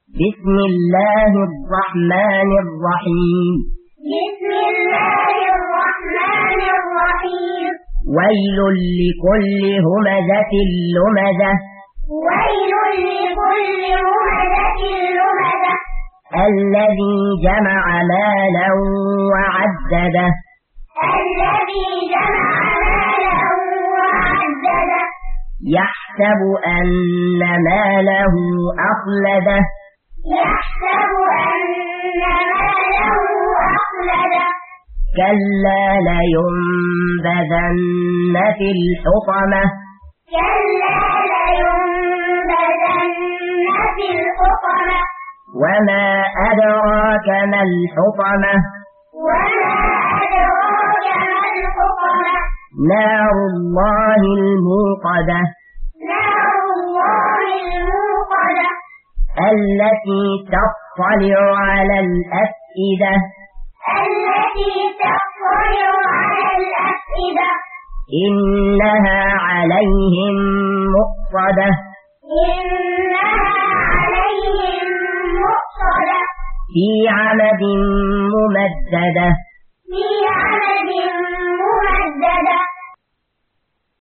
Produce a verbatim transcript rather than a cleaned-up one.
بسم الله الرحمن الرحيم بسم الله الرحمن الرحيم ويل لكل همزة لمزة ويل لكل همزة لمزة الذي جمع مالا وعدده الذي جمع مالا وعدده يحسب أن ماله أخلده يحسب أن ماله أخلده كلا لينبذن في الحطمة كلا لينبذن في الحطمة وما أدراك ما الحطمة وما أدراك ما الحطمة نار الله الموقدة نار الله الموقدة التي تطلع على الأفئدة التي تطلع على الأفئدة إنها عليهم مؤصدة إنها عليهم مؤصدة في عمد ممددة في عمد ممددة